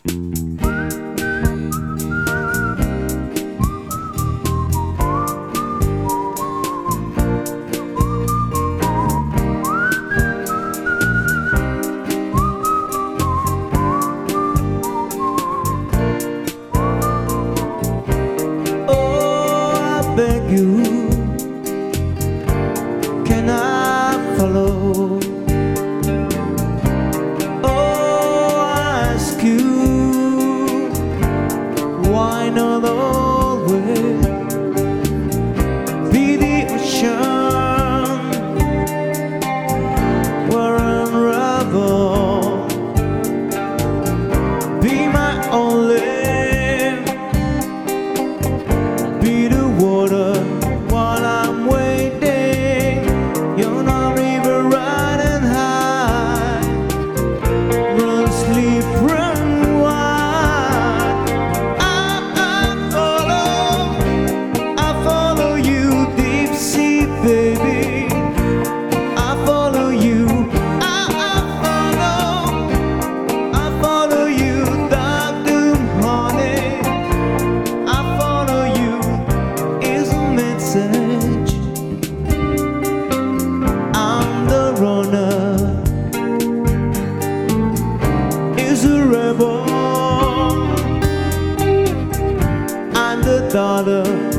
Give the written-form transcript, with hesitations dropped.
Beg you, can I follow? Oh, I ask you, why not always be the ocean where I unravel? Be my only, be the water while I'm waiting. You're not river running high, run, sleep, run wide. I follow you, deep sea baby. I follow you. I follow you, dark doom honey. I follow you. I'm the runner, is a rebel. I'm the daughter